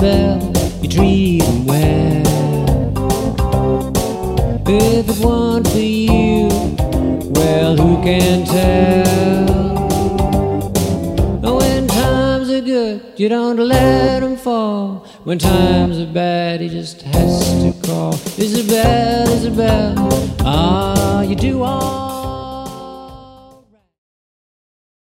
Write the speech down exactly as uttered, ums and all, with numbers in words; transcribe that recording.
Isabel, you treat him well. If it weren't for you, well, who can tell? When times are good, you don't let him fall. When times are bad, he just has to call. Isabel, Isabel, ah, you do all